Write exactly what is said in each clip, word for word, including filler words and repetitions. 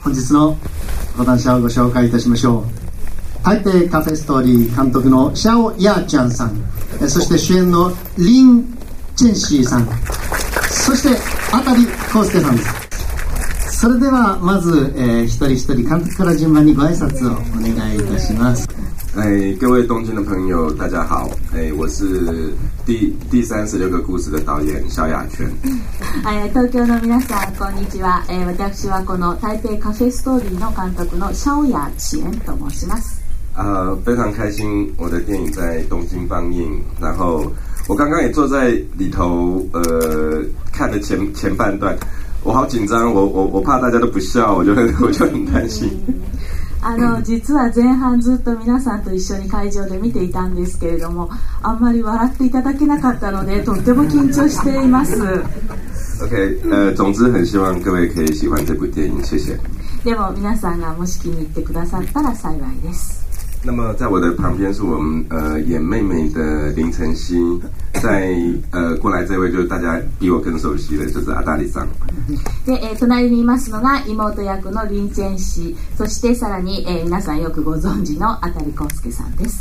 本日の講談社をご紹介いたしましょう。台北カフェストーリー監督のシャオヤーチャンさん、そして主演のリン・チェンシーさん、そしてあたりこうすけさんです。それではまず、えー、一人一人監督から順番にご挨拶をお願いいたします。 哎，各位东京的朋友，大家好！哎，我是第第三十六个故事的导演萧亚全。 哎、東京の皆さんこんにちは。えー、私はこの台北カフェストーリーの監督の萧亚全と申します。 呃，非常开心，我的电影在东京放映，然后我刚刚也坐在里头，呃，看了前前半段，我好紧张，我我我怕大家都不笑，我就很我就很担心。 あの実は前半ずっと皆さんと一緒に会場で見ていたんですけれども、あんまり笑っていただけなかったのでとっても緊張しています。 OK， 呃，总之很希望各位可以喜欢这部电影，谢谢。 でも皆さんがもし気に入ってくださったら幸いです。 那么在我的旁边是我们呃演妹妹的林晨曦，在呃过来这位就是大家比我更熟悉的，就是阿大里さん。 で、えー、隣にいますのが妹役のリン・チェンシー、そしてさらに、えー、皆さんよくご存知のあたりこうすけさんです。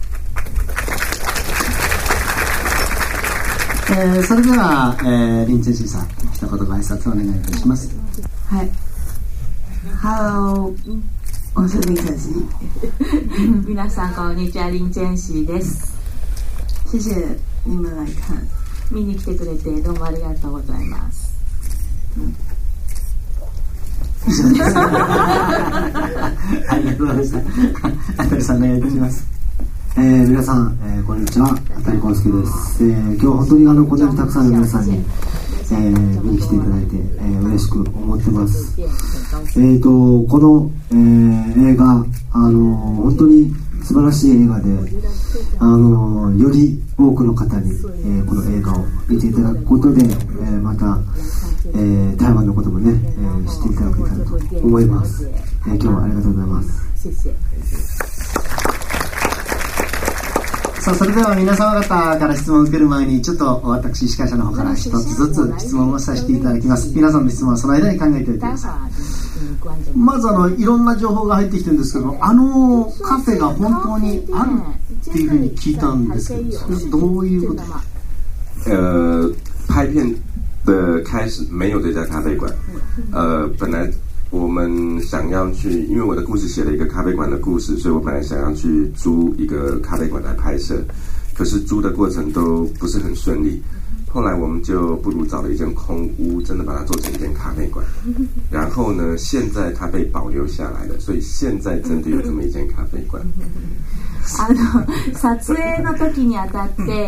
えー、それでは、えー、リン・チェンシーさん一言ご挨拶お願いいたします。 はい。Hello。我是林晨曦。 皆さんこんにちは、リン・チェンシーです。 谢谢你们来看。 見に来てくれてどうもありがとうございます。うん、 以上です。ありがとうございました。あたりさんお願いいたします。 えー、皆さん、えー、こんにちは、あたりこうすけです。えー、今日本当にあのこんなにたくさんの皆さんに、えー、見に来ていただいて、えー、嬉しく思ってます。えーとこの、えー、映画、あの本当に素晴らしい映画で、あのより多くの方に、えー、この映画を見ていただくことで、えー、また、えー、台湾のこともね、えー、知っていただけたらと思います。えー、今日はありがとうございます。 さあ、それでは皆様方から質問を受ける前にちょっと私司会者の方から一つずつ質問をさせていただきます。皆さんの質問はその間に考えておいてください。まずあのいろんな情報が入ってきてるんですけど、あのカフェが本当にあるっていうふうに聞いたんですけど、それはどういうことですか？ 呃，拍片的开始没有这家咖啡馆，呃，本来我们想要去，因为我的故事写了一个咖啡馆的故事，所以我本来想要去租一个咖啡馆来拍摄，可是租的过程都不是很顺利。后来我们就不如找了一间空屋，真的把它做成一间咖啡馆。然后呢，现在它被保留下来了，所以现在真的有这么一间咖啡馆。 あの撮影の時にあたって、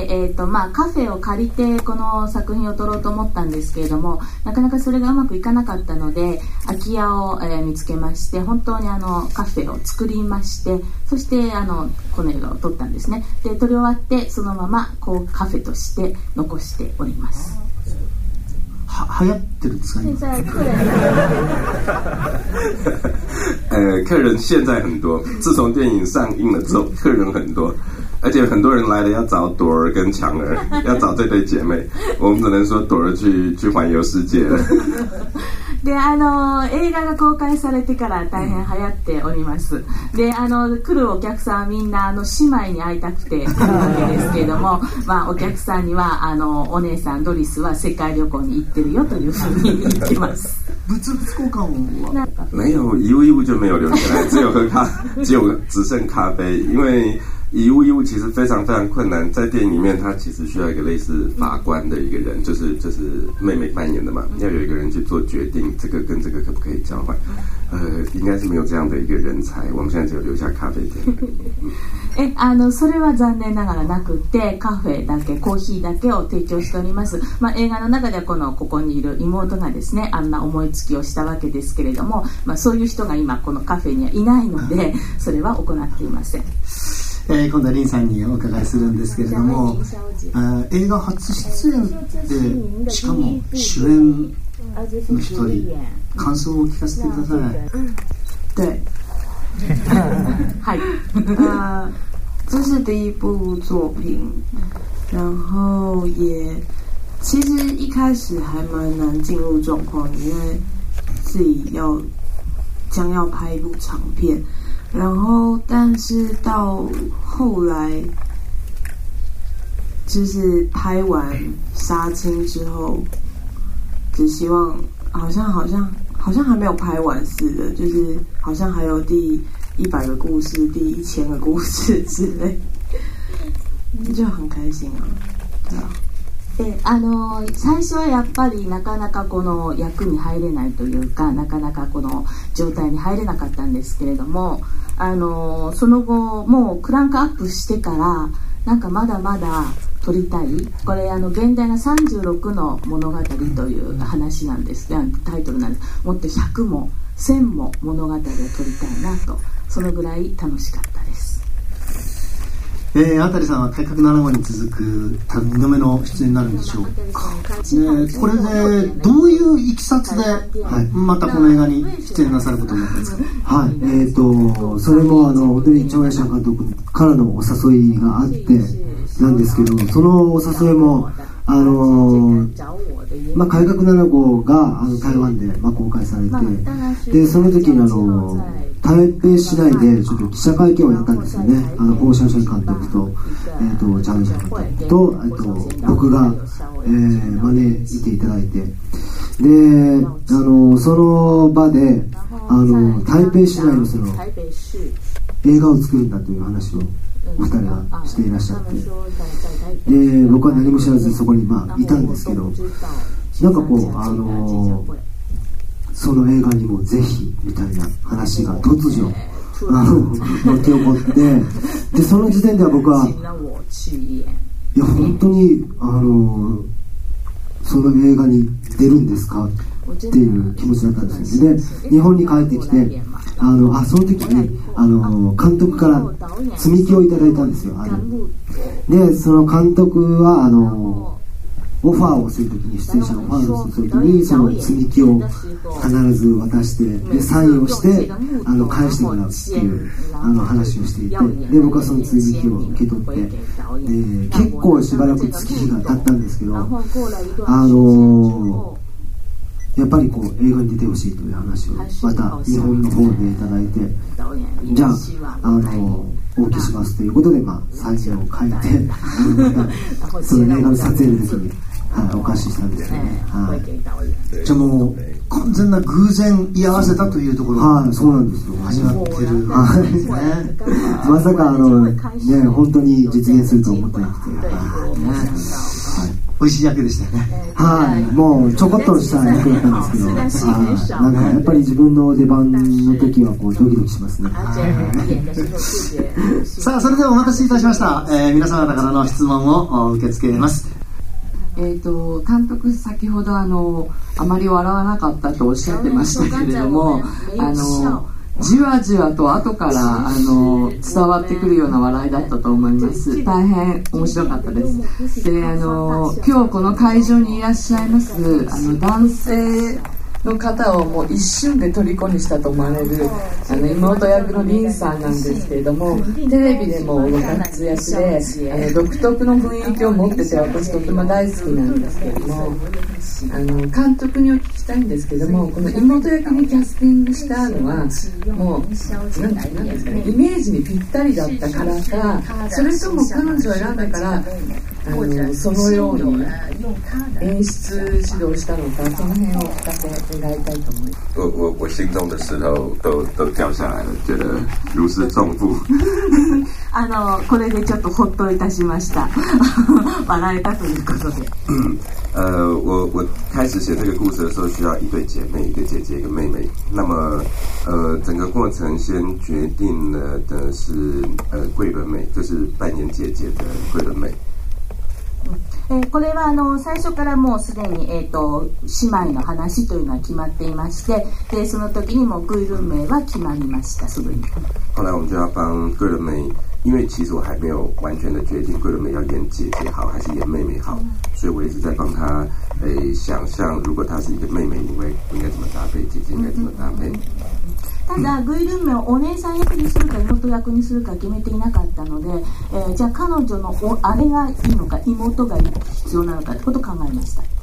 えーとまあ、カフェを借りてこの作品を撮ろうと思ったんですけれども、なかなかそれがうまくいかなかったので空き家を、えー、見つけまして、本当にあのカフェを作りまして、そしてあのこの映画を撮ったんですね。で撮り終わってそのままこうカフェとして残しております。 は流行ってるんですか？ 現在客人呃，客人现在很多，自从电影上映了之后，客人很多，而且很多人来了要找朵儿跟强儿，要找这对姐妹，我们只能说朵儿去去环游世界了。 であの映画が公開されてから大変流行っております。であの来るお客さんはみんなあの姉妹に会いたくて来るわけですけれども、まあ、お客さんにはあのお姉さんドリスは世界旅行に行ってるよというふうに言ってます。 物々交換は没有一物一物就没有留下来，只有喝咖，只有只剩咖啡，因为以物易物其实非常非常困难，在电影里面，他其实需要一个类似法官的一个人，就是就是妹妹扮演的嘛，要有一个人去做决定，这个跟这个可不可以交换？呃，应该是没有这样的一个人才，我们现在只有留下咖啡店。 えあのそれは残念ながらなくて、カフェだけコーヒーだけを提供しております。まあ、映画の中ではこのここにいる妹がですね、あんな思いつきをしたわけですけれども、まあ、そういう人が今このカフェにはいないので、それは行っていません。 えー、今度はリンさんにお伺いするんですけれども、あ映画初出演でしかも主演の一人、感想を聞かせてください。 对， はい呃，这是第一部作品，然后也其实一开始还蛮难进入状况，因为自己要将要拍一部长片，然后但是到后来就是拍完杀青之后，只希望好像好像好像还没有拍完似的，就是好像还有第一百个故事、第一千个故事之类，就很開心啊。对啊。 であの最初はやっぱりなかなかこの役に入れないというか、なかなかこの状態に入れなかったんですけれども、あのその後もうクランクアップしてからなんかまだまだ撮りたい、これあの現代がさんじゅうろくの物語という話なんです、タイトルなんです。もっとひゃくもせんも物語を撮りたいなと、そのぐらい楽しかったです。 えー、あたりさんは改革なな号に続く多分にどめの出演になるんでしょうか。ね、これでどういういきさつで、はい、またこの映画に出演なさることになったんですか。 はい、えーとそれもあの本当にチョン・ヤシャ監督からのお誘いがあってなんですけど、そのお誘いもあのまあ、改革なな号があの台湾で、まあ、公開されて、でその時にあの台北市内でちょっと記者会見をやったんですよね。あのホウ・シャオシャン監督と、えー、とチャン・ジャン監督と、えー、と僕が、えー、招いていただいて、であのその場であの台北市内のその映画を作るんだという話をお二人がしていらっしゃって、で僕は何も知らずそこに、まあ、いたんですけど、なんかこうあのその映画にもぜひみたいな話が突如あの巻き起こって、でその時点では僕はいや本当にあのその映画に出るんですかっていう気持ちだったんですよ。で日本に帰ってきてあのあその時にあの監督から積み木をいただいたんですよ。あれでその監督はあのオファーをするときに、出演者のオファーをするときにその積み木を必ず渡して、でサインをしてあの返してもらうっていうあの話をしていて、で僕はその積み木を受け取って、で結構しばらく月日が経ったんですけど、あのやっぱりこう映画に出てほしいという話をまた日本の方でいただいて、じゃああのお受けしますということで、まあ、サインを書いてまたその映画の撮影の時に、はい、お貸ししたんですよね。はい、 じゃあもう完全な偶然居合わせたというところが、 はい、そうなんですよ。 始まってる、 はい、ね、まさかあのね本当に実現すると思ってなくて、はい、 美味しい役でしたよね。 はい、もうちょこっとした役だったんですけど、あなんかやっぱり自分の出番の時はこうドキドキしますね。 さあそれではお待たせいたしました、えー、皆様方からの質問を受け付けます。 えー、と監督先ほどあのあまり笑わなかったとおっしゃってましたけれども、あのじわじわと後からあの伝わってくるような笑いだったと思います。大変面白かったです。であの今日この会場にいらっしゃいますあの男性の方をもう一瞬で虜にしたと思われるあの妹役のリンさんなんですけれども、テレビでもご活躍であの独特の雰囲気を持ってて私とても大好きなんですけれども、あの監督にお聞きしたいんですけども、この妹役にキャスティングしたのはもう何ですかね、イメージにぴったりだったからか、それとも彼女を選んだからあのそのように演出指導したのか、その辺を聞かせて願いたいと思います。 我我我心中的石頭都都掉下來了，覺得如釋重負。 あのこれでちょっとほっといたしました笑えたということで。 呃，我我开始写这个故事的时候，需要一对姐妹，一个姐姐，一个妹妹。那么，呃，整个过程先决定了的是呃桂纶镁，就是扮演姐姐的桂纶镁。 えー、これはあの最初からもうすでに、えー、と姉妹の話というのは決まっていまして、でその時にも桂纶镁は決まりました。すぐに后来我们就要帮桂纶镁，因为其实我还没有完全的决定桂纶镁要演姐姐好还是演妹妹好，所以我一直在帮她诶想象，如果她是一个妹妹，应该应该怎么搭配，姐姐应该怎么搭配。 ただ桂纶镁をお姉さん役にするか妹役にするか決めていなかったので、えー、じゃあ彼女のおあれがいいのか妹が必要なのかってことを考えました。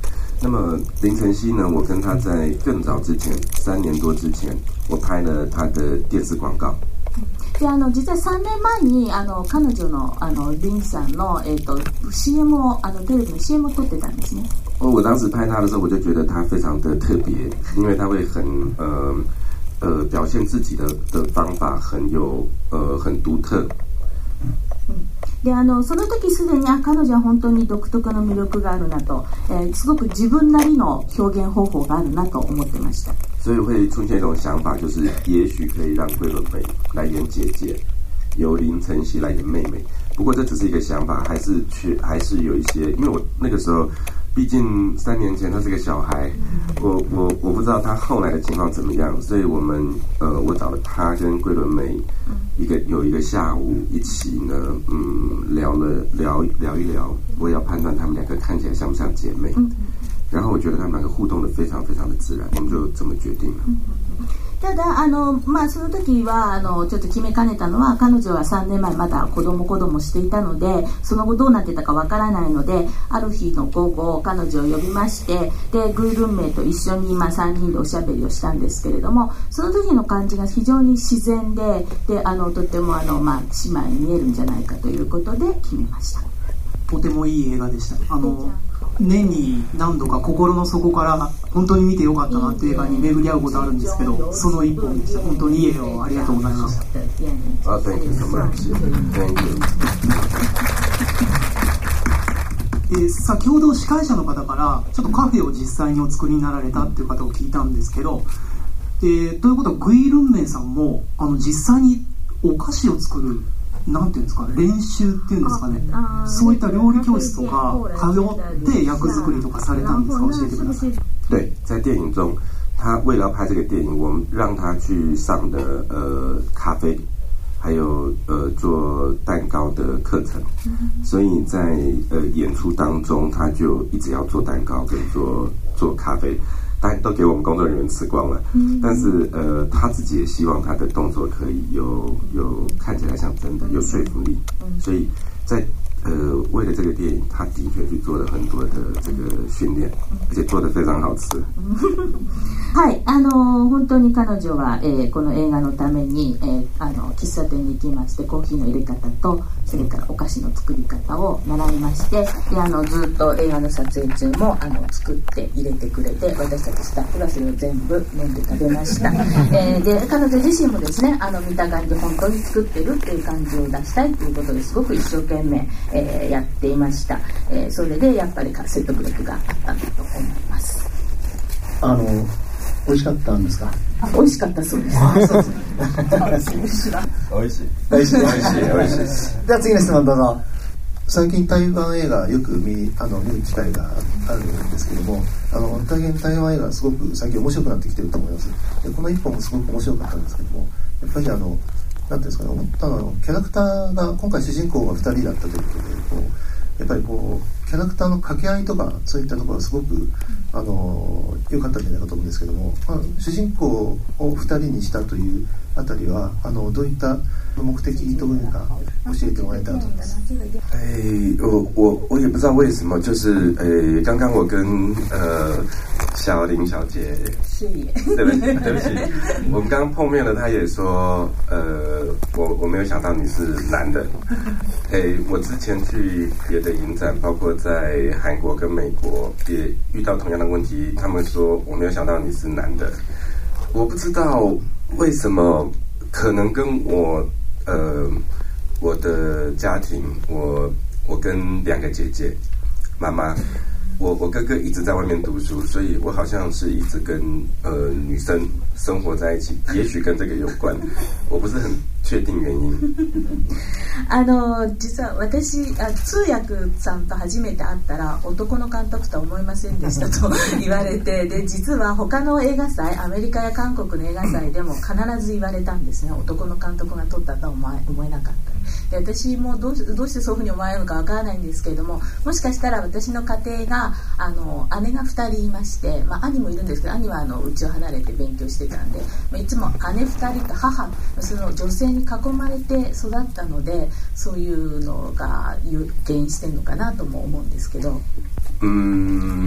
那么林晨曦呢，我跟他在更早之前，三年多之前，我拍了他的电视广告。 であの実はさんねんまえにあの彼女のあのリンさんの、えー、と シーエム をあのテレビの シーエム を撮ってたんですね。 哦，我当时拍他的时候，我就觉得他非常的特别，因为他会很呃呃表现自己的的方法很有呃很独特。 であのその時すでにあ彼女は本当に独特の魅力があるなと、えー、すごく自分なりの表現方法があるなと思ってました。 所以会出现一种想法，就是也许可以让桂纶镁来演姐姐，由林晨曦来演妹妹。不过这只是一个想法，还是缺还是有一些，因为我那个时候毕竟三年前他是个小孩，我我我不知道他后来的情况怎么样，所以我们呃我找了他跟桂纶镁一个有一个下午一起呢，嗯聊了聊聊一聊，我也要判断他们两个看起来像不像姐妹。然后我觉得他们两个互动的非常非常的自然，我们就这么决定了。 ただあの、まあ、その時はあのちょっと決めかねたのは彼女はさんねんまえまだ子供子供していたのでその後どうなってたかわからないのである日の午後彼女を呼びましてでグイルンメイと一緒に今さんにんでおしゃべりをしたんですけれどもその時の感じが非常に自然で、であのとてもあの、まあ、姉妹に見えるんじゃないかということで決めました。 とてもいい映画でした。あの年に何度か心の底から本当に見てよかったなっていう映画に巡り合うことあるんですけど、その一本でした。本当にいい映画をありがとうございました。 あ、thank you so much. Thank you. で先ほど司会者の方からちょっとカフェを実際にお作りになられたっていう方を聞いたんですけど、でということはグイルンメイさんもあの実際にお菓子を作るなんていうんですか練習っていうんですかね、そういった料理教室とか通って役作りとかされたんですか？教えてください。 对，在电影中，他为了要拍这个电影，我们让他去上的呃咖啡，还有呃做蛋糕的课程，所以在呃演出当中，他就一直要做蛋糕跟做做咖啡。当然都给我们工作人员吃光了，嗯、但是呃他自己也希望他的动作可以有有看起来像真的，有说服力，嗯、所以在呃为了这个电影，他的确去做了很多的这个训练，而且做得非常好吃。 はい、あの本当に彼女は、えー、この映画のために、えー、あの喫茶店に行きましてコーヒーの入れ方とそれからお菓子の作り方を習いまして、であのずっと映画の撮影中もあの作って入れてくれて私たちスタッフがそれを全部飲んで食べました。えー、で彼女自身もですねあの見た感じ本当に作ってるっていう感じを出したいということですごく一生懸命、えー、やっていました。えー、それでやっぱり説得力があったんだと思います。 あの美味しかったんですか？ 美味しかったそうです。 美味しい。美味しい。 美味しい。美味しい。美味しい。では次の質問どうぞ。最近台湾映画よく 見, あの見る機会があるんですけども、あの大変台湾映画すごく最近面白くなってきてると思います。でこの一本もすごく面白かったんですけども、やっぱりあのなんていうんですかね、思ったのはキャラクターが今回主人公がふたりだったということで、こうやっぱりこうキャラクターの掛け合いとかそういったところはすごくあの良かったんじゃないかと思うんですけども、まあ、主人公をふたりにしたというあたりはあのどういった目的というか教えてもらえたらと思います。 哎，我我我也不知道为什么，就是呃，刚刚我跟呃小林小姐， 是也， 对不起，对不起，我们刚刚碰面了，她也说，呃，我我没有想到你是男的。哎，我之前去别的影展，包括在韩国跟美国，也遇到同样的问题，他们说我没有想到你是男的，我不知道为什么，可能跟我呃。我的家庭，我我跟两个姐姐，妈妈，我我哥哥一直在外面读书，所以我好像是一直跟呃女生生活在一起，也许跟这个有关，我不是很确定原因。 あの実は私あ通訳さんと初めて会ったら男の監督とは思いませんでしたと言われて、で実は他の映画祭アメリカや韓国の映画祭でも必ず言われたんですね。男の監督が撮ったとは思えなかった。で私もどうどうしてそういうふうに思われるのかわからないんですけれども、もしかしたら私の家庭があの姉がふたりいまして、まあ、兄もいるんですけど兄はあの家を離れて勉強してたんで、まあ、いつも姉ふたりと母その女性に囲まれて育ったのでそういうのが原因してるのかなとも思うんですけど。 嗯，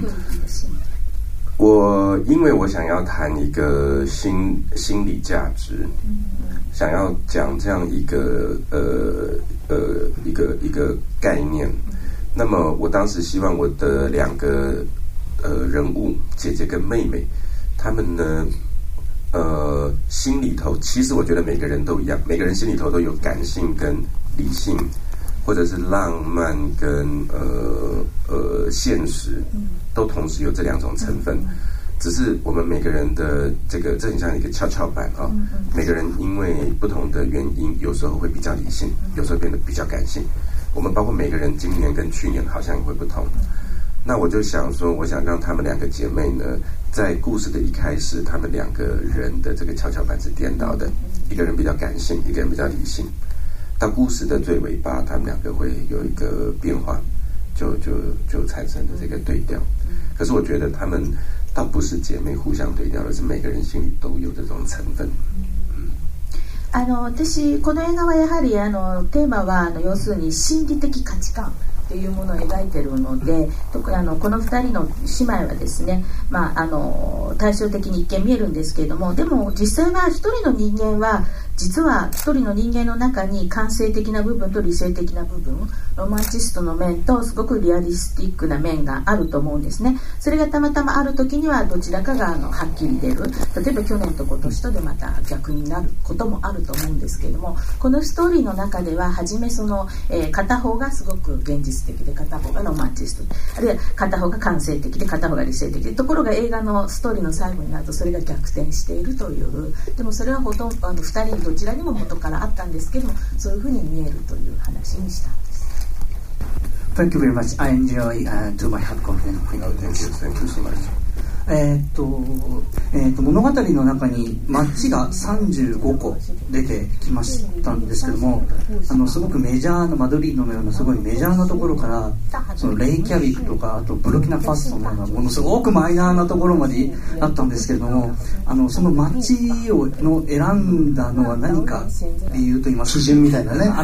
我因为我想要谈一个心心理价值，想要讲这样一个呃呃一个一个概念。那么我当时希望我的两个呃人物，姐姐跟妹妹，他们呢呃心里头，其实我觉得每个人都一样，每个人心里头都有感性跟理性，或者是浪漫跟呃呃现实，都同时有这两种成分。只是我们每个人的这个，这很像一个跷跷板啊。每个人因为不同的原因，有时候会比较理性，有时候变得比较感性。我们包括每个人今年跟去年好像也会不同。那我就想说，我想让她们两个姐妹呢，在故事的一开始，她们两个人的这个跷跷板是颠倒的，一个人比较感性，一个人比较理性。到故事的最尾巴，他们两个会有一个变化，就就就产生了这个对调。可是我觉得他们倒不是姐妹互相对调，而是每个人心里都有这种成分。 あの私この映画はやはりあのテーマはあの要するに心理的価値観というものを描いているので、特にあのこのふたりの姉妹はですね、まあ、あの対照的に一見見えるんですけれども、でも実際は一人の人間は実は一人の人間の中に感性的な部分と理性的な部分、ロマンチストの面とすごくリアリスティックな面があると思うんですね。それがたまたまある時にはどちらかがあのはっきり出る、例えば去年と今年とでまた逆になることもあると思うんですけれども、このストーリーの中では初めその、えー、片方がすごく現実的で片方がロマンチスト、あるいは片方が感性的で片方が理性的で、ところが映画のストーリーの最後になるとそれが逆転しているという、でもそれはほとんどあのふたりどちらにも元からあったんですけども、そういうふうに見えるという話にしたんです。 Thank you very much. I enjoy uh, to my heart content. Thank you, thank you so much. えーっとえーっと物語の中に街がさんじゅうごこ出てきましたんですけども、あのすごくメジャーなマドリードのようなすごいメジャーなところから、そのレイキャビクとかあとブルキナファソのようなものすごくマイナーなところまであったんですけれども、あのその街をの選んだのは何か理由と言いますか、 基準みたいなね。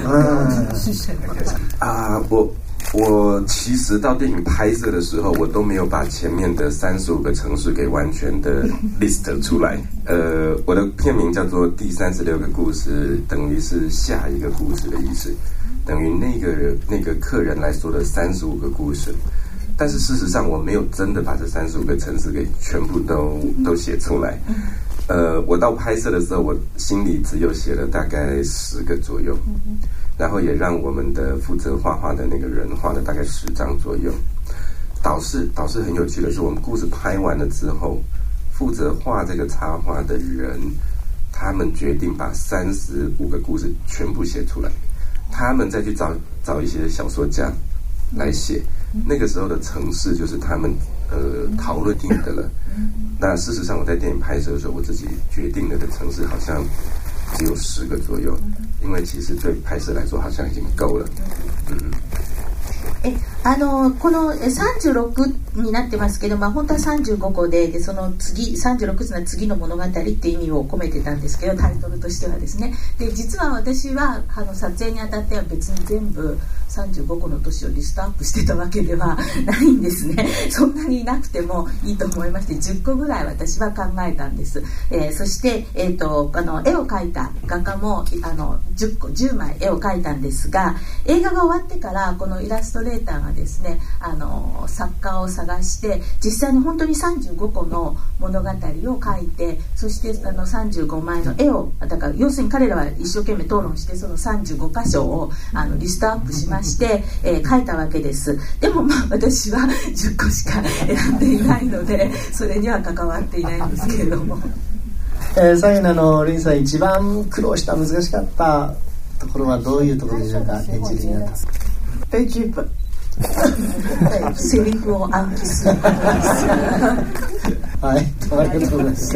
啊，我我其实到电影拍摄的时候，我都没有把前面的三十五个城市给完全的 list 出来。呃，我的片名叫做《第三十六个故事》，等于是下一个故事的意思，等于那个那个客人来说的三十五个故事。但是事实上，我没有真的把这三十五个城市给全部都都写出来。呃，我到拍摄的时候，我心里只有写了大概十个左右。然后也让我们的负责画画的那个人画了大概十张左右。导师导师很有趣的是，我们故事拍完了之后，负责画这个插画的人，他们决定把三十五个故事全部写出来，他们再去找找一些小说家来写。那个时候的城市就是他们呃讨论定的了。那事实上我在电影拍摄的时候，我自己决定了的城市好像只有十个左右，因为其实对拍摄来说好像已经够了。嗯。 えあのこのさんじゅうろくになってますけど、まあ、本当はさんじゅうごこ で, でその次さんじゅうろくつの次の物語って意味を込めてたんですけど、タイトルとしてはですね。で実は私はあの撮影にあたっては別に全部さんじゅうごこの都市をリストアップしてたわけではないんですね。そんなになくてもいいと思いまして、じゅっこぐらい私は考えたんです。えー、そして、えー、とあの絵を描いた画家もあのじゅっこじゅうまい絵を描いたんですが、映画が終わってからこのイラストレーターがですね、あの作家を探して実際に本当にさんじゅうごこの物語を描いて、そしてあのさんじゅうごまいの絵を、だから要するに彼らは一生懸命討論してそのさんじゅうごかしょをあのリストアップしまして、えー、描いたわけです。でもまあ私はじゅっこしか選んでいないのでそれには関わっていないんですけれども、 えー、最後のあのリンさん一番苦労した難しかったところはどういうところでしょうか。演じるにあたって被剧本セリフを暗記するはい、ありがとうございます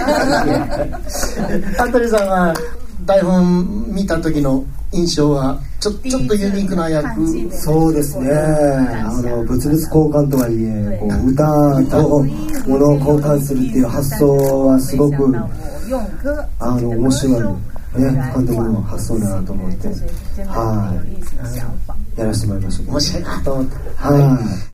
アントニーさんは台本見た時の印象はちょ、ちょっとユニークな役。 そうですね、あの物々交換とはいえこう歌と物を交換するっていう発想はすごくあの面白いね、監督の発想だなと思って、はい、やらせてもらいました。 面白いなと思って、 はい。